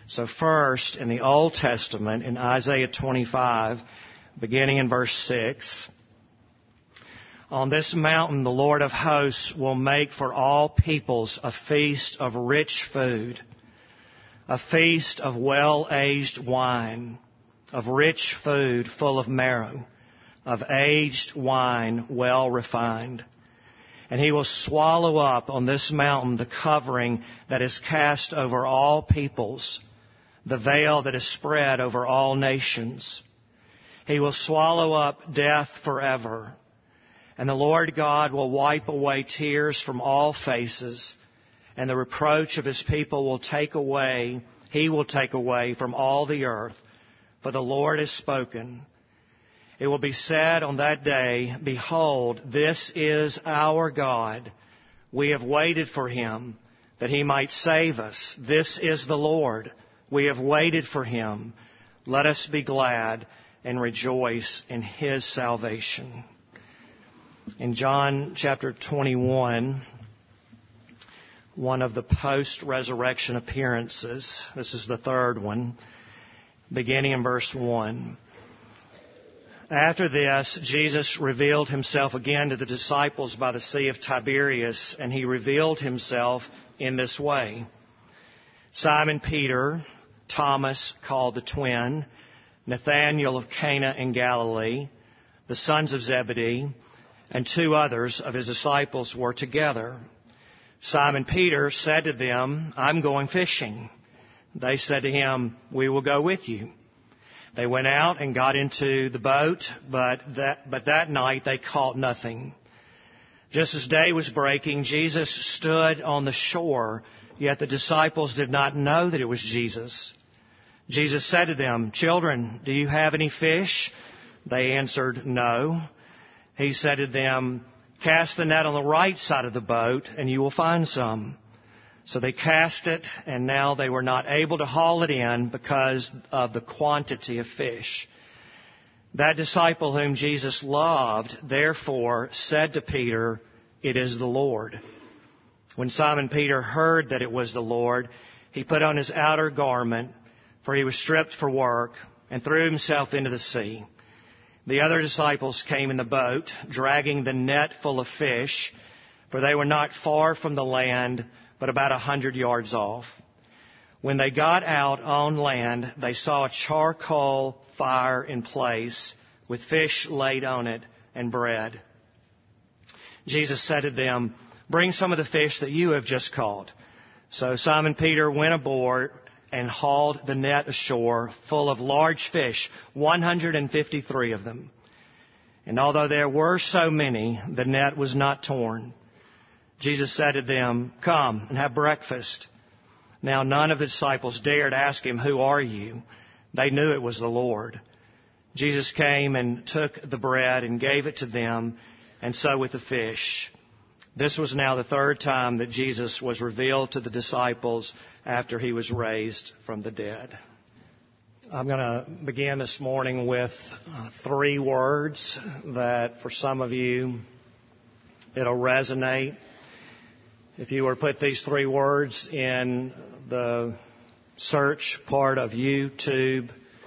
So first, in the Old Testament, in Isaiah 25, beginning in verse 6, on this mountain the Lord of hosts will make for all peoples a feast of rich food, a feast of well-aged wine, of rich food full of marrow, of aged wine well refined. And he will swallow up on this mountain the covering that is cast over all peoples, the veil that is spread over all nations. He will swallow up death forever. And the Lord God will wipe away tears from all faces, and the reproach of his people will take away, he will take away from all the earth, for the Lord has spoken. It will be said on that day, behold, this is our God. We have waited for him, that he might save us. This is the Lord. We have waited for him. Let us be glad and rejoice in his salvation. In John chapter 21, one of the post-resurrection appearances, this is the third one, beginning in verse 1. After this, Jesus revealed himself again to the disciples by the Sea of Tiberias, and he revealed himself in this way. Simon Peter, Thomas called the twin, Nathanael of Cana in Galilee, the sons of Zebedee, and two others of his disciples were together. Simon Peter said to them, I'm going fishing. They said to him, we will go with you. They went out and got into the boat, but that night they caught nothing. Just as day was breaking, Jesus stood on the shore, yet the disciples did not know that it was Jesus. Jesus said to them, children, do you have any fish? They answered, no. He said to them, cast the net on the right side of the boat, and you will find some. So they cast it, and now they were not able to haul it in because of the quantity of fish. That disciple whom Jesus loved, therefore, said to Peter, it is the Lord. When Simon Peter heard that it was the Lord, he put on his outer garment, for he was stripped for work, and threw himself into the sea. The other disciples came in the boat, dragging the net full of fish, for they were not far from the land, but about 100 yards off. When they got out on land, they saw a charcoal fire in place, with fish laid on it and bread. Jesus said to them, bring some of the fish that you have just caught. So Simon Peter went aboard and hauled the net ashore full of large fish, 153 of them. And although there were so many, the net was not torn. Jesus said to them, come and have breakfast. Now none of the disciples dared ask him, who are you? They knew it was the Lord. Jesus came and took the bread and gave it to them, and so with the fish. This was now the third time that Jesus was revealed to the disciples after he was raised from the dead. I'm going to begin this morning with three words that for some of you it'll resonate. If you were to put these three words in the search part of YouTube,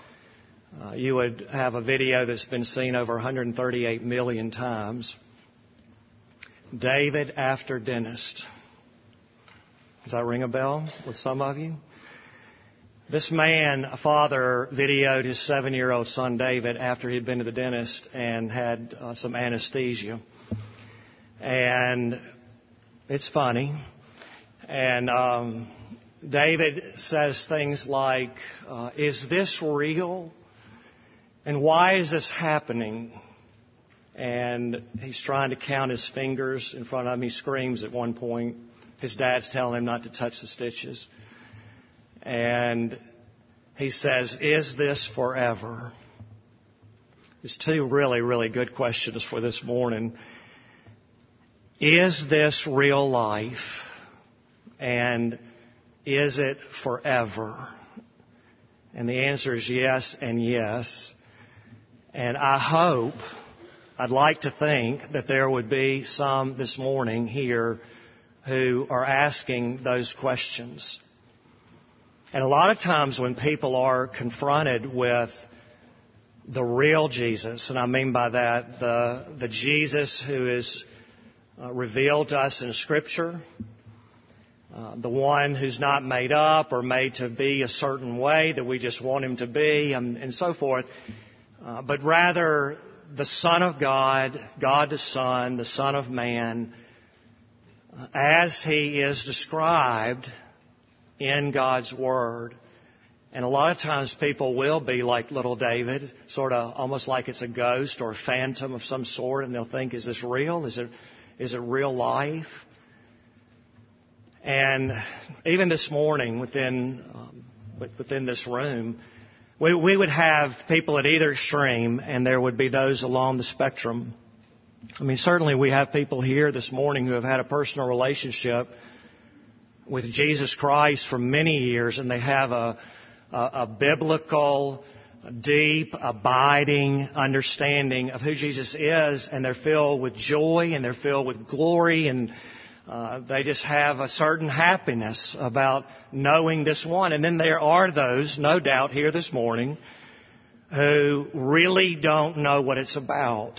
you would have a video that's been seen over 138 million times. David after dentist. Does that ring a bell with some of you? This man, a father, videoed his 7-year-old son David after he'd been to the dentist and had some anesthesia. And it's funny. And David says things like, is this real? And why is this happening? And he's trying to count his fingers in front of him. He screams at one point. His dad's telling him not to touch the stitches. And he says, is this forever? There's two really, really good questions for this morning. Is this real life? And is it forever? And the answer is yes and yes. And I'd like to think that there would be some this morning here who are asking those questions. And a lot of times when people are confronted with the real Jesus, and I mean by that the Jesus who is revealed to us in Scripture, the one who's not made up or made to be a certain way that we just want him to be, and so forth, but rather the Son of God, God the Son of Man, as he is described in God's Word. And a lot of times people will be like little David, sort of almost like it's a ghost or a phantom of some sort, and they'll think, is this real? Is it real life? And even this morning within this room, we would have people at either extreme, and there would be those along the spectrum. I mean, certainly we have people here this morning who have had a personal relationship with Jesus Christ for many years, and they have a biblical, deep, abiding understanding of who Jesus is, and they're filled with joy, and they're filled with glory, and they just have a certain happiness about knowing this one. And then there are those, no doubt, here this morning who really don't know what it's about.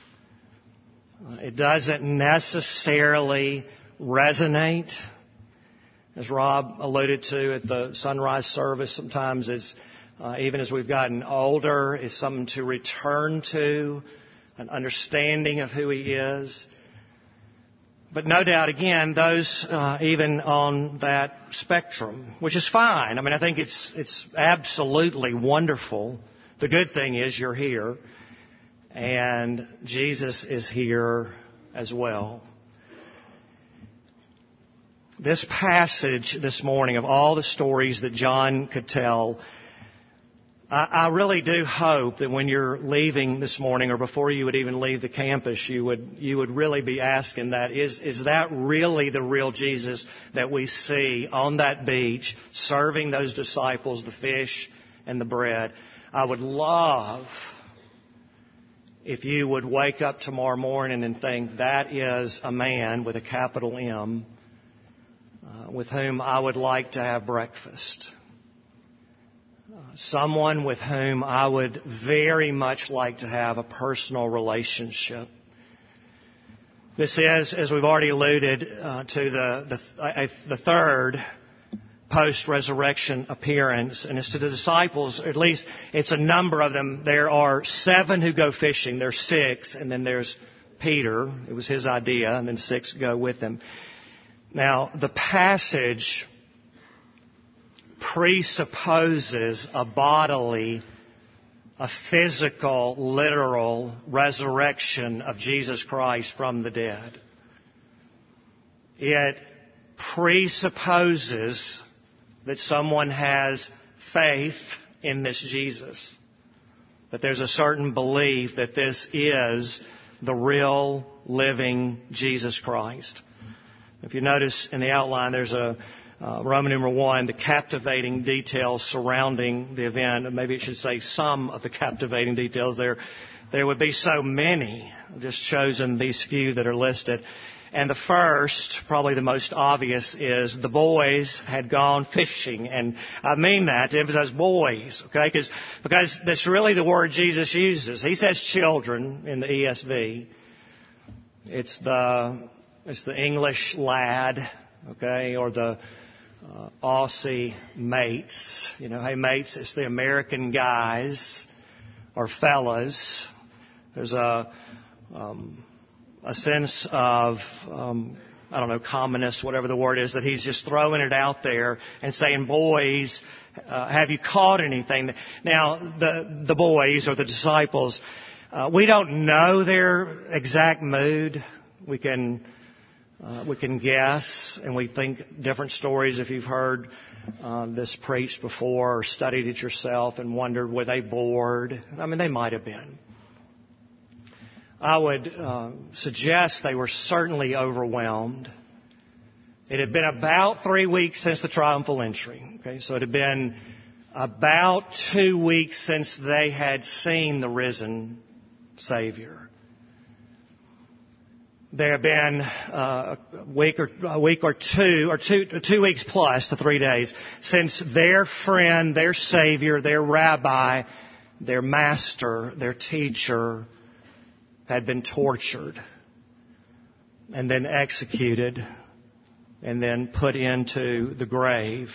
It doesn't necessarily resonate. As Rob alluded to at the sunrise service, sometimes it's, even as we've gotten older, it's something to return to, an understanding of who he is. But no doubt, again, those even on that spectrum, which is fine. I mean, I think it's absolutely wonderful. The good thing is you're here, and Jesus is here as well. This passage this morning, of all the stories that John could tell, I really do hope that when you're leaving this morning, or before you would even leave the campus, you would really be asking that, is that really the real Jesus that we see on that beach, serving those disciples the fish and the bread? I would love if you would wake up tomorrow morning and think, that is a man with a capital M, with whom I would like to have breakfast. Someone with whom I would very much like to have a personal relationship. This is, as we've already alluded to, the third post-resurrection appearance, and it's to the disciples. At least it's a number of them. There are 7 who go fishing. There's 6, and then there's Peter. It was his idea, and then 6 go with him. Now, the passage presupposes a bodily, a physical, literal resurrection of Jesus Christ from the dead. It presupposes that someone has faith in this Jesus, that there's a certain belief that this is the real, living Jesus Christ. If you notice in the outline, there's a Roman numeral 1, the captivating details surrounding the event. Maybe it should say some of the captivating details. There would be so many. I've just chosen these few that are listed. And the first, probably the most obvious, is the boys had gone fishing. And I mean that to emphasize boys, okay? Because that's really the word Jesus uses. He says children in the ESV. It's the English lad, okay, or the Aussie mates. You know, hey mates, it's the American guys or fellas. There's a sense of, commonness, whatever the word is, that he's just throwing it out there and saying, boys, have you caught anything? Now, the boys or the disciples, we don't know their exact mood. We can guess, and we think different stories. If you've heard this preached before or studied it yourself and wondered, were they bored? I mean, they might have been. I would suggest they were certainly overwhelmed. It had been about 3 weeks since the triumphal entry. Okay, so it had been about 2 weeks since they had seen the risen Savior. There have been a week or 2 weeks plus the 3 days since their friend, their Savior, their Rabbi, their Master, their Teacher had been tortured and then executed and then put into the grave.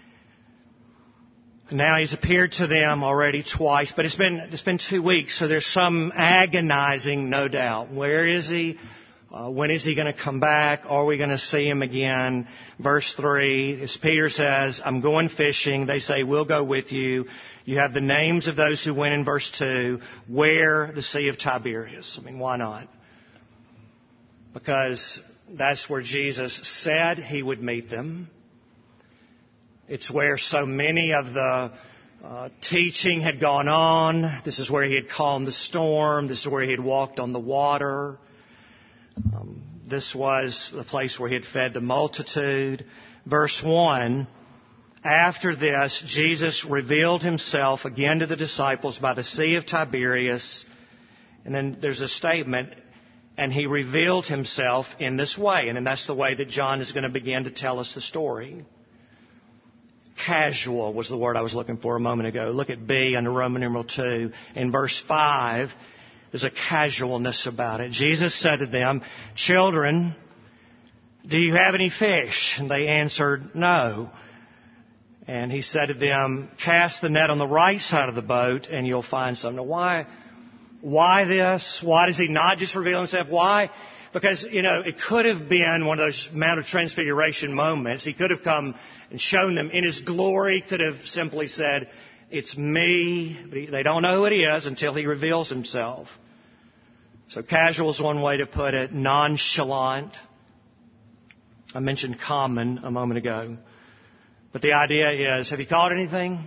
Now he's appeared to them already twice, but it's been 2 weeks, so there's some agonizing, no doubt. Where is he? When is he going to come back? Are we going to see him again? Verse 3, as Peter says, I'm going fishing. They say, we'll go with you. You have the names of those who went in verse 2. Where? The Sea of Tiberias. I mean, why not? Because that's where Jesus said he would meet them. It's where so many of the teaching had gone on. This is where he had calmed the storm. This is where he had walked on the water. This was the place where he had fed the multitude. Verse 1, after this, Jesus revealed himself again to the disciples by the Sea of Tiberias. And then there's a statement, and he revealed himself in this way. And then that's the way that John is going to begin to tell us the story. Casual was the word I was looking for a moment ago. Look at B under Roman numeral 2. In verse 5, there's a casualness about it. Jesus said to them, children, do you have any fish? And they answered, no. And he said to them, cast the net on the right side of the boat and you'll find some. Now why this? Why does he not just reveal himself? Why? Because, it could have been one of those Mount of Transfiguration moments. He could have come and shown them in his glory, could have simply said, it's me. But they don't know who it is until he reveals himself. So casual is one way to put it. Nonchalant. I mentioned common a moment ago. But the idea is, have you caught anything?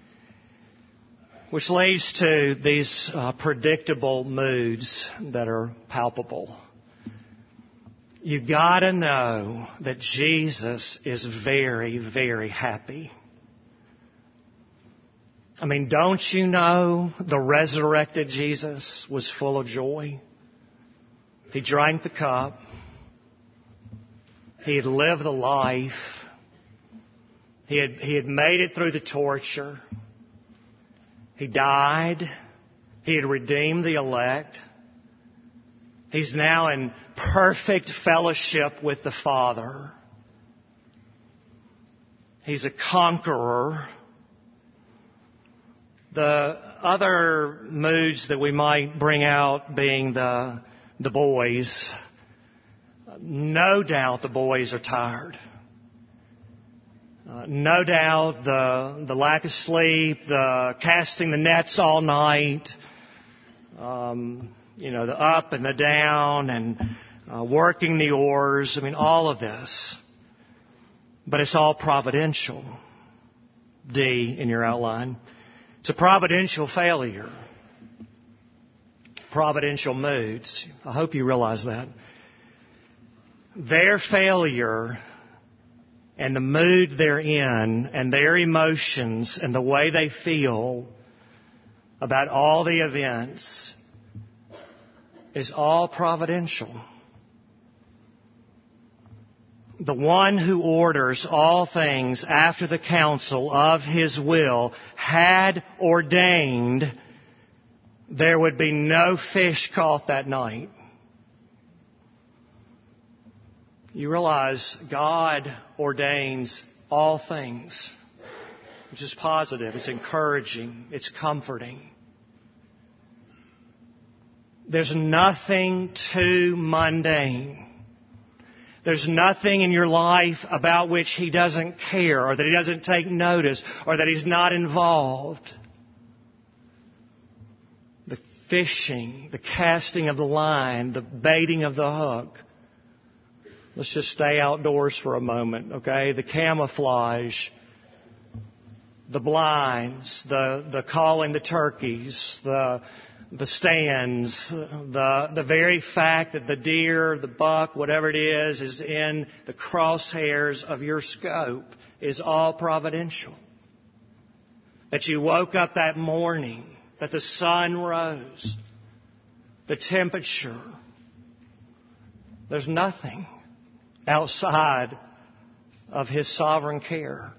Which leads to these predictable moods that are palpable. You gotta know that Jesus is very, very happy. I mean, don't you know the resurrected Jesus was full of joy? He drank the cup. He had lived the life. He had made it through the torture. He died. He had redeemed the elect. He's now in perfect fellowship with the Father. He's a conqueror. The other moods that we might bring out being the boys. No doubt the boys are tired. No doubt the lack of sleep, the casting the nets all night, the up and the down and working the oars. I mean, all of this. But it's all providential. D in your outline. It's a providential failure. Providential moods. I hope you realize that. Their failure and the mood they're in and their emotions and the way they feel about all the events is all providential. The one who orders all things after the counsel of His will had ordained there would be no fish caught that night. You realize God ordains all things, which is positive, it's encouraging, it's comforting. There's nothing too mundane. There's nothing in your life about which He doesn't care or that He doesn't take notice or that He's not involved. The fishing, the casting of the line, the baiting of the hook. Let's just stay outdoors for a moment, okay? The camouflage, the blinds, the calling the turkeys, the stands, the very fact that the deer, the buck, whatever it is in the crosshairs of your scope is all providential. That you woke up that morning, that the sun rose, the temperature, There's nothing outside of His sovereign care.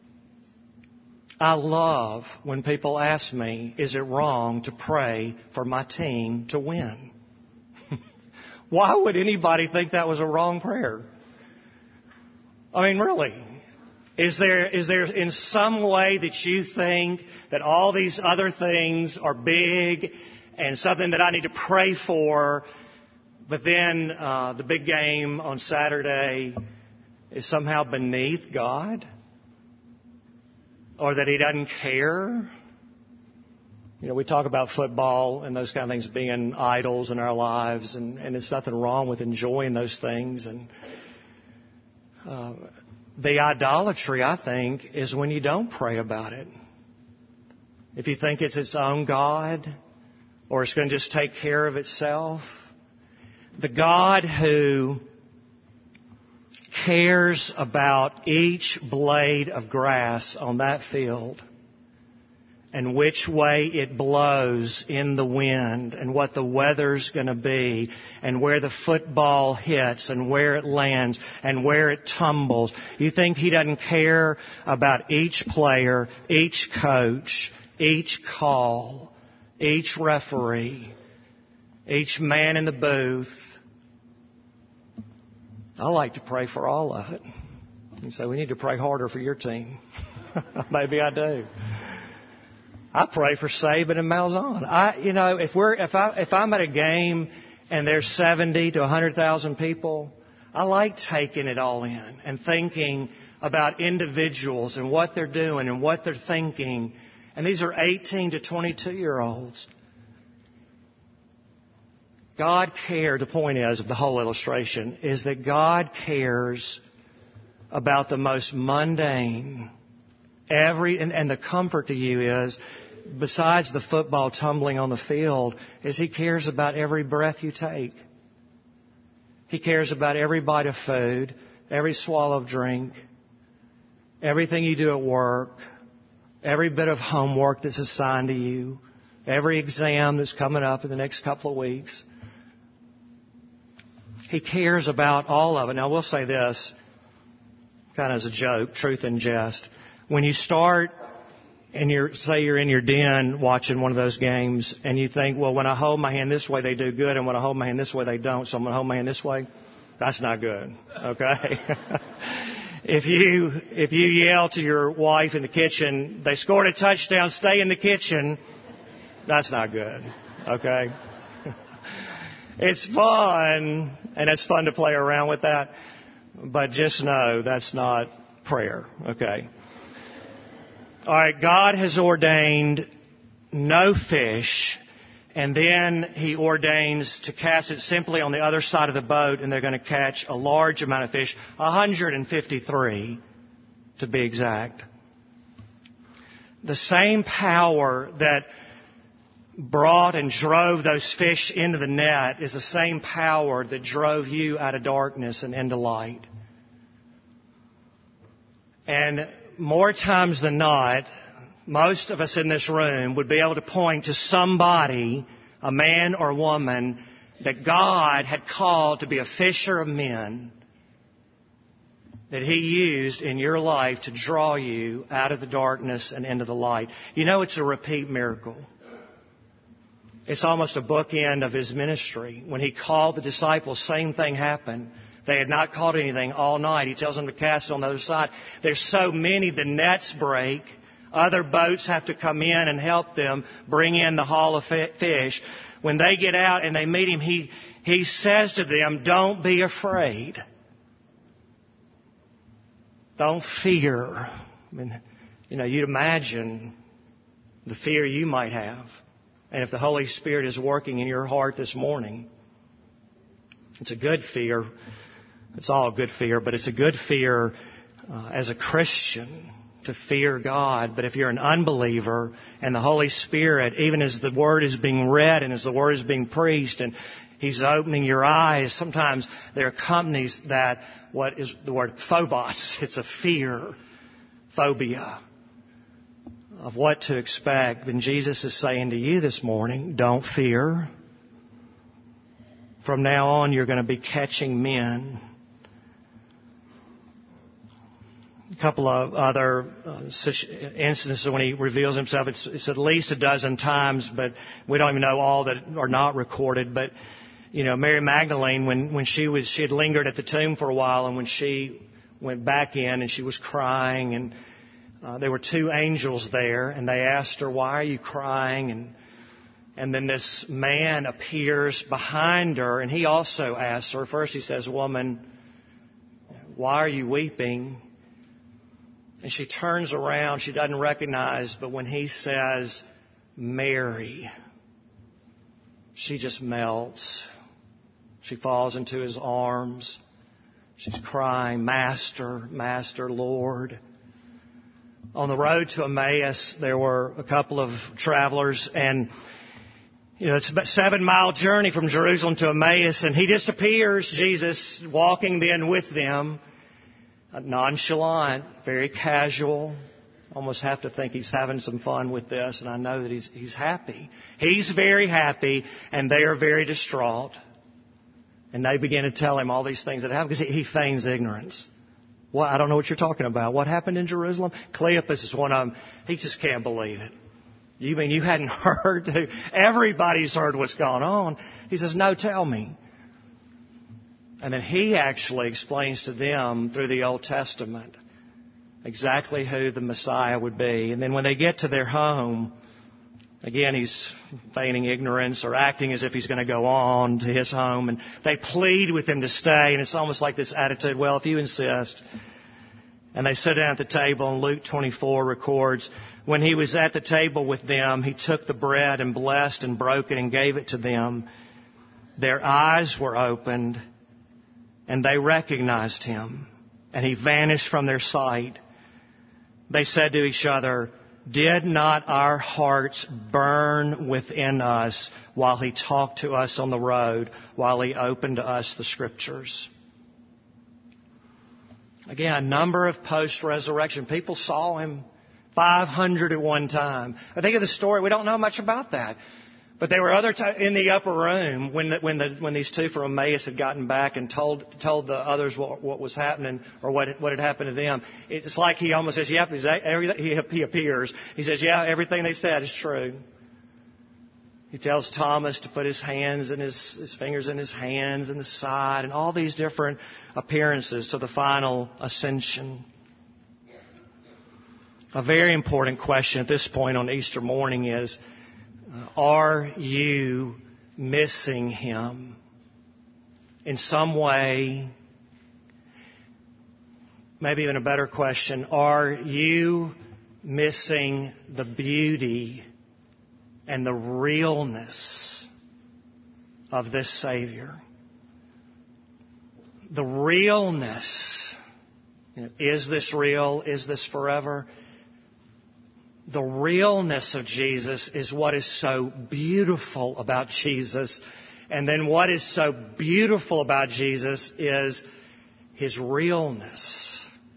I love when people ask me, is it wrong to pray for my team to win? Why would anybody think that was a wrong prayer? I mean, really. Is there in some way that you think that all these other things are big and something that I need to pray for, but then the big game on Saturday is somehow beneath God? Or that He doesn't care? You know, we talk about football and those kind of things being idols in our lives, and there's nothing wrong with enjoying those things. And the idolatry, I think, is when you don't pray about it. If you think it's its own God, or it's going to just take care of itself. The God who cares about each blade of grass on that field, and which way it blows in the wind, and what the weather's going to be, and where the football hits, and where it lands, and where it tumbles. You think He doesn't care about each player, each coach, each call, each referee, each man in the booth? I like to pray for all of it. You say, we need to pray harder for your team. Maybe I do. I pray for Saban and Malzahn. If I'm at a game and there's 70 to 100,000 people, I like taking it all in and thinking about individuals and what they're doing and what they're thinking. And these are 18 to 22-year-olds. God cares, the point is of the whole illustration, is that God cares about the most mundane. And the comfort to you is, besides the football tumbling on the field, is He cares about every breath you take. He cares about every bite of food, every swallow of drink, everything you do at work, every bit of homework that's assigned to you, every exam that's coming up in the next couple of weeks. He cares about all of it. Now, we'll say this, kind of as a joke, truth in jest. When you start and you're in your den watching one of those games and you think, well, when I hold my hand this way, they do good, and when I hold my hand this way, they don't, so I'm going to hold my hand this way. That's not good, okay? If you yell to your wife in the kitchen, they scored a touchdown, stay in the kitchen, that's not good, okay? It's fun, and it's fun to play around with that, but just know that's not prayer, okay? All right, God has ordained no fish, and then He ordains to cast it simply on the other side of the boat, and they're going to catch a large amount of fish, 153 to be exact. The same power that brought and drove those fish into the net is the same power that drove you out of darkness and into light. And more times than not, most of us in this room would be able to point to somebody, a man or woman, that God had called to be a fisher of men, that He used in your life to draw you out of the darkness and into the light. You know, it's a repeat miracle. It's almost a bookend of His ministry. When He called the disciples, same thing happened. They had not caught anything all night. He tells them to cast it on the other side. There's so many, the nets break. Other boats have to come in and help them bring in the haul of fish. When they get out and they meet Him, He says to them, don't be afraid. Don't fear. I mean, you'd imagine the fear you might have. And if the Holy Spirit is working in your heart this morning, it's a good fear. It's all a good fear, but it's a good fear as a Christian to fear God. But if you're an unbeliever and the Holy Spirit, even as the Word is being read and as the Word is being preached and He's opening your eyes, sometimes there accompanies that what is the word phobos. It's a fear, phobia of what to expect. And Jesus is saying to you this morning, don't fear. from now on you're going to be catching men. A couple of other instances when he reveals himself, it's at least a dozen times, but we don't even know all that are not recorded. But, Mary Magdalene, when she had lingered at the tomb for a while, and when she went back in and she was crying, and there were two angels there, and they asked her, "Why are you crying?" And then this man appears behind her, and he also asks her. First he says, "Woman, why are you weeping?" And she turns around. She doesn't recognize, but when he says, "Mary," she just melts. She falls into his arms. She's crying, "Master, Master, Lord." On the road to Emmaus, there were a couple of travelers, and it's about a 7-mile journey from Jerusalem to Emmaus, and he just appears, Jesus, walking then with them. Nonchalant, very casual. Almost have to think he's having some fun with this, and I know that he's happy. He's very happy, and they are very distraught. And they begin to tell him all these things that happen because he feigns ignorance. Well, I don't know what you're talking about. What happened in Jerusalem? Cleopas is one of them. He just can't believe it. You mean you hadn't heard? Everybody's heard what's gone on. He says, "No, tell me." And then he actually explains to them through the Old Testament exactly who the Messiah would be. And then when they get to their home, again, he's feigning ignorance or acting as if he's going to go on to his home. And they plead with him to stay. And it's almost like this attitude, "Well, if you insist." And they sit down at the table, and Luke 24 records, when he was at the table with them, he took the bread and blessed and broke it and gave it to them. Their eyes were opened, and they recognized him, and he vanished from their sight. They said to each other, "Did not our hearts burn within us while he talked to us on the road, while he opened to us the Scriptures?" Again, a number of post-resurrection people saw him. 500 at one time. I think of the story. We don't know much about that. But there were other times in the upper room when these two from Emmaus had gotten back and told the others what was happening or what had happened to them. It's like he almost says, "Yep," he appears. He says, "Yeah, everything they said is true." He tells Thomas to put his hands and his fingers in his hands and the side, and all these different appearances to the final ascension. A very important question at this point on Easter morning is, are you missing him in some way? Maybe even a better question, are you missing the beauty and the realness of this Savior? The realness. Is this real? Is this forever? The realness of Jesus is what is so beautiful about Jesus. And then what is so beautiful about Jesus is his realness.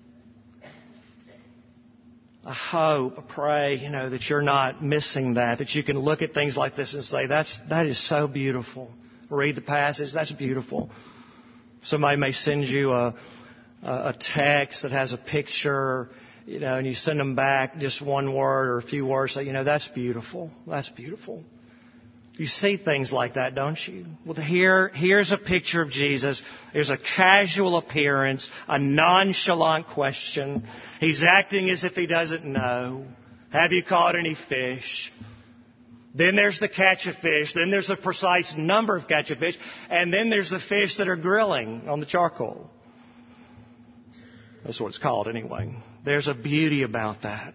I hope, I pray, that you're not missing that you can look at things like this and say, that is so beautiful. Read the passage, that's beautiful. Somebody may send you a text that has a picture, and you send them back just one word or a few words, say, that's beautiful. That's beautiful. You see things like that, don't you? Well, here's a picture of Jesus. There's a casual appearance, a nonchalant question. He's acting as if he doesn't know. Have you caught any fish? Then there's the catch of fish. Then there's a precise number of catch of fish. And then there's the fish that are grilling on the charcoal. That's what it's called anyway. There's a beauty about that.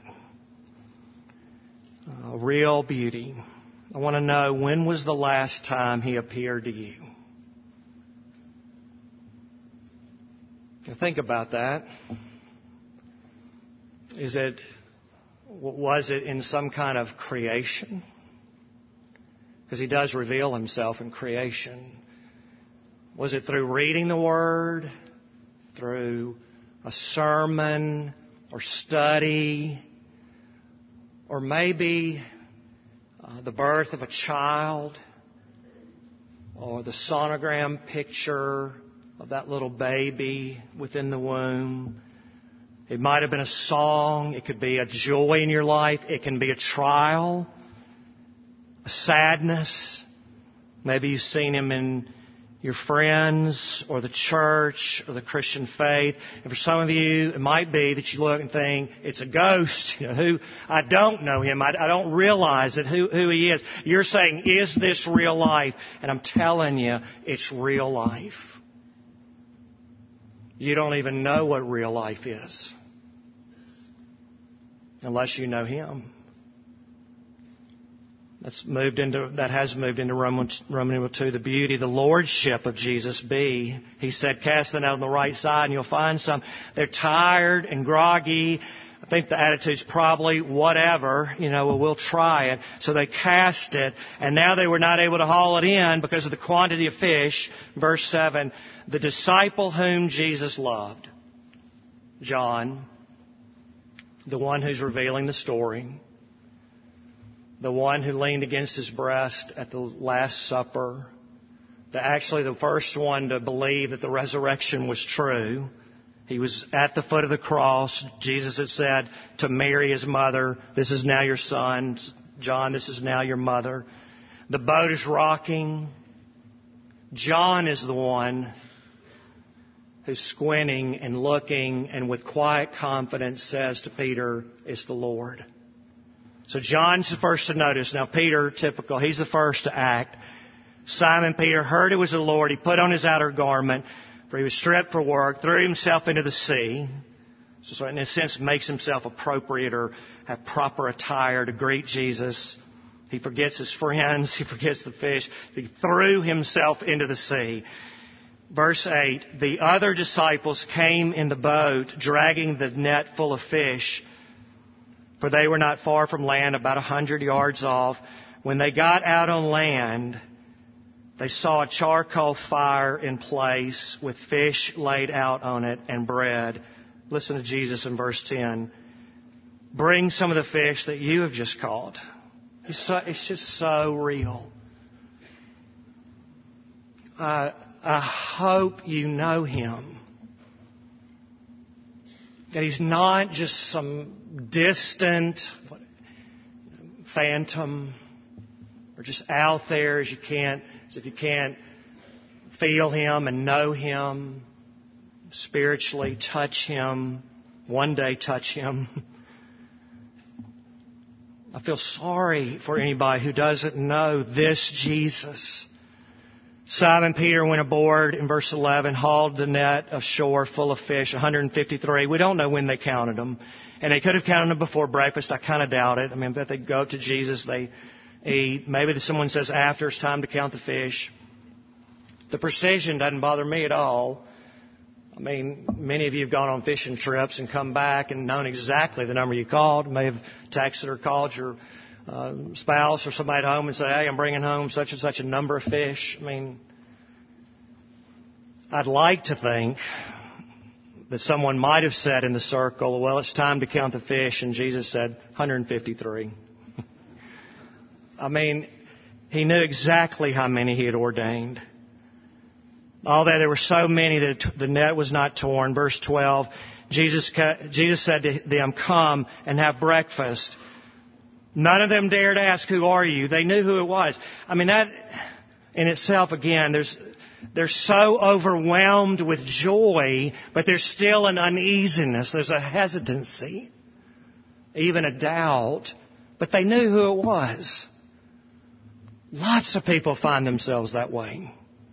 A real beauty. I want to know, when was the last time he appeared to you? Now think about that. Was it in some kind of creation? Because he does reveal himself in creation. Was it through reading the Word? Through a sermon or study? Or maybe the birth of a child? or the sonogram picture of that little baby within the womb. It might have been a song. It could be a joy in your life. It can be a trial, a sadness. Maybe you've seen him in your friends or the church or the Christian faith. And for some of you, it might be that you look and think, it's a ghost. Who I don't know him. I don't realize that who he is. You're saying, is this real life? And I'm telling you, it's real life. You don't even know what real life is unless you know him. That has moved into Roman 2, the beauty, the lordship of Jesus be. He said, cast the net on the right side and you'll find some. They're tired and groggy. I think the attitude's probably whatever, we'll try it. So they cast it, and now they were not able to haul it in because of the quantity of fish. Verse 7, the disciple whom Jesus loved, John, the one who's revealing the story, the one who leaned against his breast at the Last Supper, actually the first one to believe that the resurrection was true. He was at the foot of the cross. Jesus had said to Mary, his mother, this is now your son. John, this is now your mother. The boat is rocking. John is the one who's squinting and looking and with quiet confidence says to Peter, it's the Lord. So John's the first to notice. Now Peter, typical, he's the first to act. Simon Peter heard it was the Lord. He put on his outer garment, for he was stripped for work, threw himself into the sea. So in a sense makes himself appropriate or have proper attire to greet Jesus. He forgets his friends. He forgets the fish. He threw himself into the sea. Verse 8, the other disciples came in the boat, dragging the net full of fish, for they were not far from land, about 100 yards off. When they got out on land, they saw a charcoal fire in place with fish laid out on it and bread. Listen to Jesus in verse 10. Bring some of the fish that you have just caught. It's just so real. I hope you know him. That he's not just some distant phantom or just out there as if you can't feel him and know him, spiritually touch him, one day touch him. I feel sorry for anybody who doesn't know this Jesus. Simon Peter went aboard in verse 11, hauled the net ashore full of fish, 153. We don't know when they counted them. And they could have counted them before breakfast. I kind of doubt it. I mean, if they go to Jesus, they eat. Maybe someone says after it's time to count the fish. The precision doesn't bother me at all. I mean, many of you have gone on fishing trips and come back and known exactly the number you called. May have texted or called your spouse or somebody at home and say, hey, I'm bringing home such and such a number of fish. I mean, I'd like to think that someone might have said in the circle, well, it's time to count the fish. And Jesus said, 153. I mean, he knew exactly how many he had ordained. Although there were so many that the net was not torn. Verse 12, Jesus said to them, come and have breakfast. None of them dared ask, who are you? They knew who it was. I mean, that in itself, again, they're so overwhelmed with joy, but there's still an uneasiness. There's a hesitancy, even a doubt. But they knew who it was. Lots of people find themselves that way.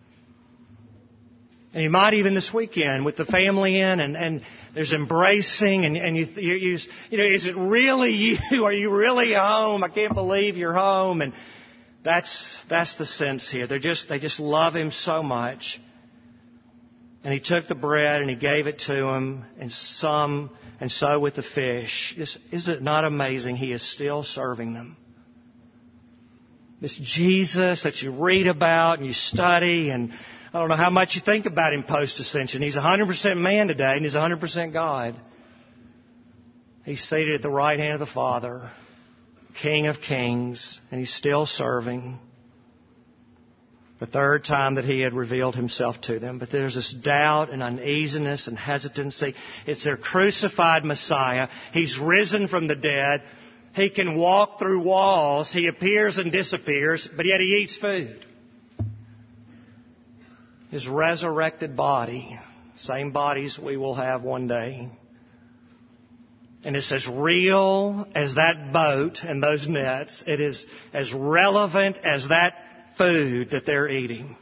And you might even this weekend with the family in and there's embracing and you know, is it really you? Are you really home? I can't believe you're home. And that's the sense here. They just love him so much. And he took the bread and he gave it to him and so with the fish. Is it not amazing? He is still serving them. This Jesus that you read about and you study, and I don't know how much you think about him post-ascension. He's 100% man today, and he's 100% God. He's seated at the right hand of the Father, King of kings, and he's still serving. The third time that He had revealed Himself to them. But there's this doubt and uneasiness and hesitancy. It's their crucified Messiah. He's risen from the dead. He can walk through walls. He appears and disappears, but yet He eats food. His resurrected body, same bodies we will have one day. And it's as real as that boat and those nets. It is as relevant as that food that they're eating.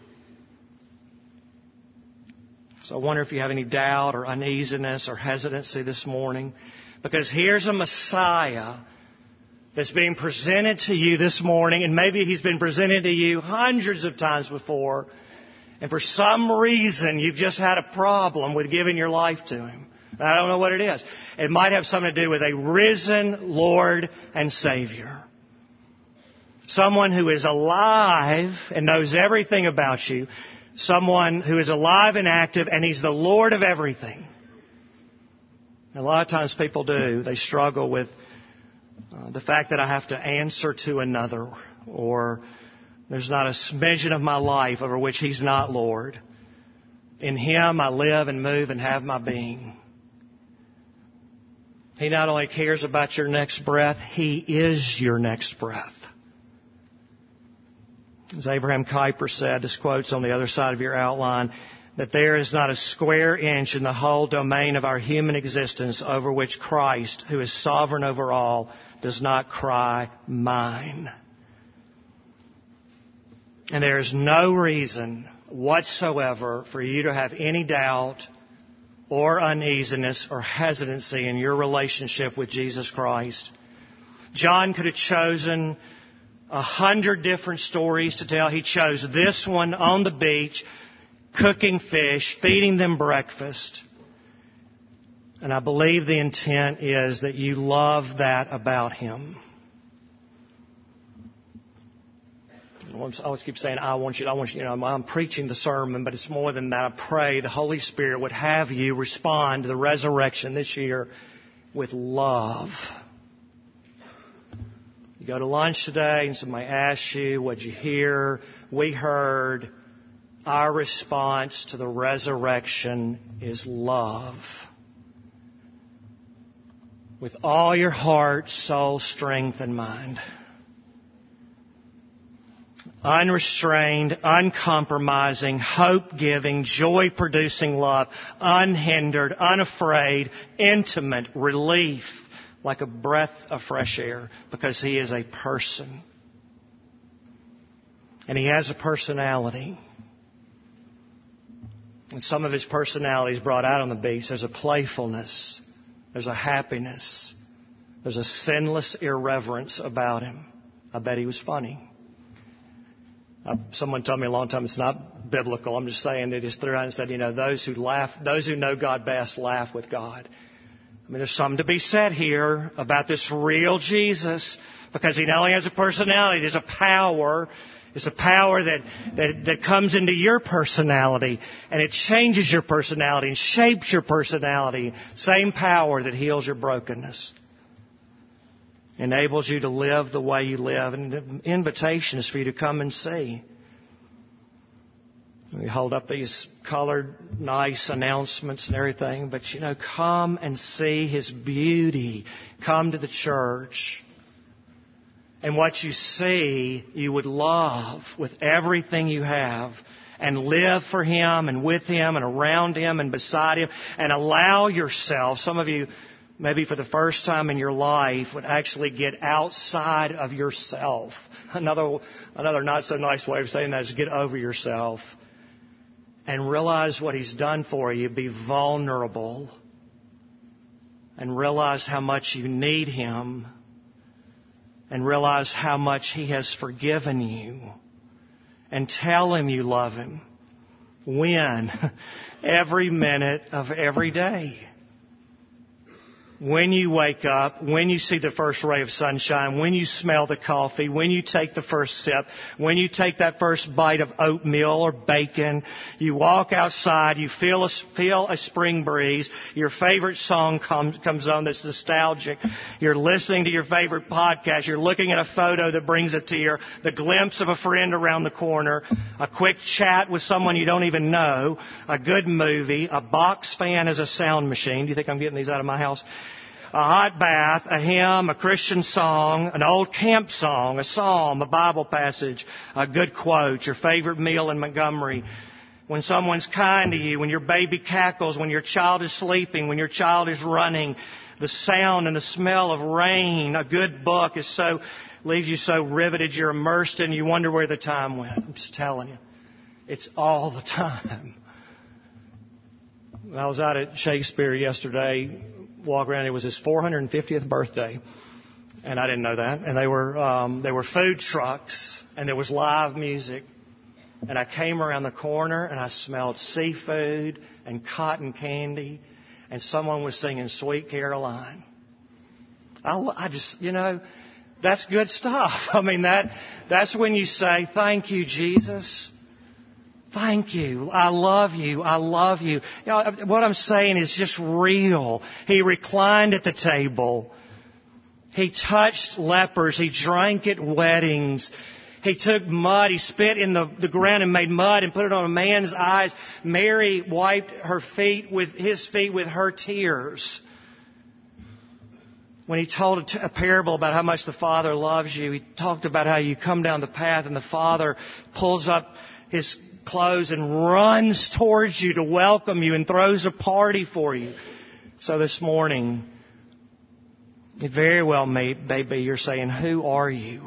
So I wonder if you have any doubt or uneasiness or hesitancy this morning. Because here's a Messiah that's being presented to you this morning, and maybe He's been presented to you hundreds of times before, and for some reason you've just had a problem with giving your life to Him. I don't know what it is. It might have something to do with a risen Lord and Savior. Someone who is alive and knows everything about you. Someone who is alive and active, and He's the Lord of everything. And a lot of times people do. They struggle with the fact that I have to answer to another, or there's not a smidgen of my life over which He's not Lord. In Him I live and move and have my being. He not only cares about your next breath, He is your next breath. As Abraham Kuyper said, this quote's on the other side of your outline, that there is not a square inch in the whole domain of our human existence over which Christ, who is sovereign over all, does not cry, mine. And there is no reason whatsoever for you to have any doubt or uneasiness or hesitancy in your relationship with Jesus Christ. John could have chosen 100 different stories to tell. He chose this one on the beach, cooking fish, feeding them breakfast. And I believe the intent is that you love that about Him. I always keep saying, I want you, I'm preaching the sermon, but it's more than that. I pray the Holy Spirit would have you respond to the resurrection this year with love. You go to lunch today and somebody asks you, what'd you hear? We heard. Our response to the resurrection is love. With all your heart, soul, strength, and mind. Unrestrained, uncompromising, hope-giving, joy-producing love, unhindered, unafraid, intimate, relief, like a breath of fresh air, because He is a person. And He has a personality. And some of His personality is brought out on the beach. There's a playfulness. There's a happiness. There's a sinless irreverence about Him. I bet He was funny. Someone told me a long time it's not biblical. I'm just saying they just threw out and said, those who know God best laugh with God. I mean, there's something to be said here about this real Jesus, because He not only has a personality, there's a power. It's a power that comes into your personality, and it changes your personality and shapes your personality. Same power that heals your brokenness. Enables you to live the way you live. And the invitation is for you to come and see. We hold up these colored, nice announcements and everything. But, come and see His beauty. Come to the church. And what you see, you would love with everything you have. And live for Him and with Him and around Him and beside Him. And allow yourself, some of you, maybe for the first time in your life, would actually get outside of yourself. Another not so nice way of saying that is get over yourself and realize what He's done for you. Be vulnerable and realize how much you need Him and realize how much He has forgiven you and tell Him you love Him. When? Every minute of every day. when you wake up, when you see the first ray of sunshine, when you smell the coffee, when you take the first sip, when you take that first bite of oatmeal or bacon, you walk outside, you feel a spring breeze, your favorite song comes on that's nostalgic, you're listening to your favorite podcast, you're looking at a photo that brings a tear, the glimpse of a friend around the corner, a quick chat with someone you don't even know, a good movie, a box fan as a sound machine. Do you think I'm getting these out of my house? A hot bath, a hymn, a Christian song, an old camp song, a psalm, a Bible passage, a good quote, your favorite meal in Montgomery. When someone's kind to you, when your baby cackles, when your child is sleeping, when your child is running, the sound and the smell of rain, a good book leaves you so riveted, you're immersed in, you wonder where the time went. I'm just telling you. It's all the time. I was out at Shakespeare yesterday, walking around. It was his 450th birthday, and I didn't know that. And they were food trucks, and there was live music. And I came around the corner, and I smelled seafood and cotton candy, and someone was singing Sweet Caroline. I just, that's good stuff. I mean, that's when you say, thank you, Jesus. Thank you. I love you. I love you. What I'm saying is just real. He reclined at the table. He touched lepers. He drank at weddings. He took mud. He spit in the ground and made mud and put it on a man's eyes. Mary wiped his feet with her tears. When he told a parable about how much the Father loves you, he talked about how you come down the path and the Father pulls up his clothes and runs towards you to welcome you and throws a party for you. So this morning, it very well may be you're saying, who are you?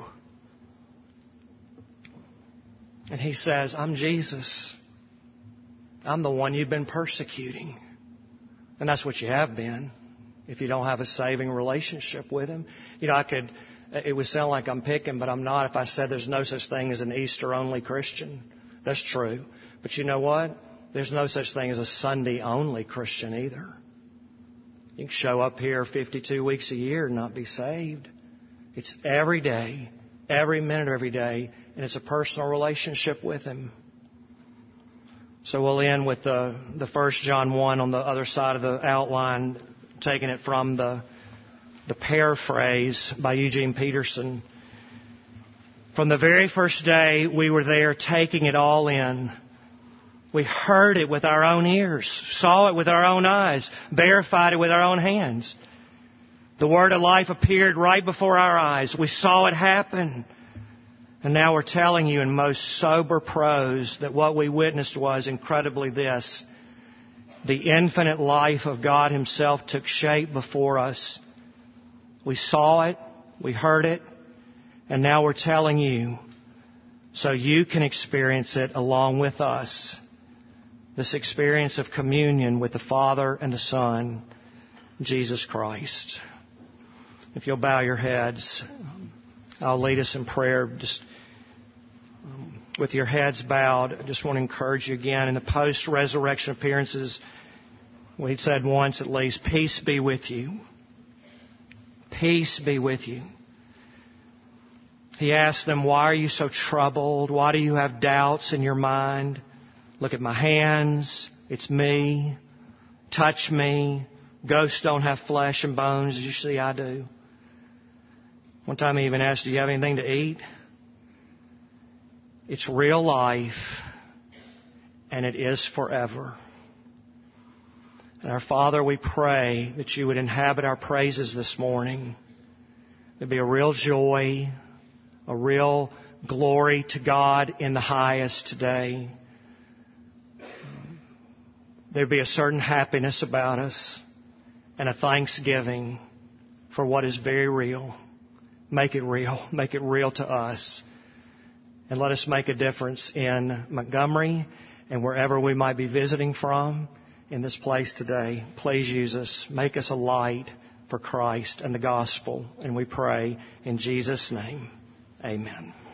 And he says, I'm Jesus. I'm the one you've been persecuting. And that's what you have been if you don't have a saving relationship with Him. It would sound like I'm picking, but I'm not if I said there's no such thing as an Easter-only Christian. That's true. But you know what? There's no such thing as a Sunday-only Christian either. You can show up here 52 weeks a year and not be saved. It's every day, every minute of every day, and it's a personal relationship with Him. So we'll end with the 1 John 1 on the other side of the outline, taking it from the paraphrase by Eugene Peterson. From the very first day we were there taking it all in. We heard it with our own ears, saw it with our own eyes, verified it with our own hands. The Word of life appeared right before our eyes. We saw it happen. And now we're telling you in most sober prose that what we witnessed was incredibly this. The infinite life of God Himself took shape before us. We saw it, we heard it, and now we're telling you so you can experience it along with us. This experience of communion with the Father and the Son, Jesus Christ. If you'll bow your heads, I'll lead us in prayer. Just with your heads bowed, I just want to encourage you again in the post-resurrection appearances. We said once at least, peace be with you. Peace be with you. He asked them, why are you so troubled? Why do you have doubts in your mind? Look at my hands. It's me. Touch me. Ghosts don't have flesh and bones as you see I do. One time he even asked, do you have anything to eat? It's real life, and it is forever. And our Father, we pray that you would inhabit our praises this morning. There'd be a real joy, a real glory to God in the highest today. There'd be a certain happiness about us and a thanksgiving for what is very real. Make it real. Make it real to us. And let us make a difference in Montgomery and wherever we might be visiting from in this place today. Please use us. Make us a light for Christ and the gospel. And we pray in Jesus' name. Amen.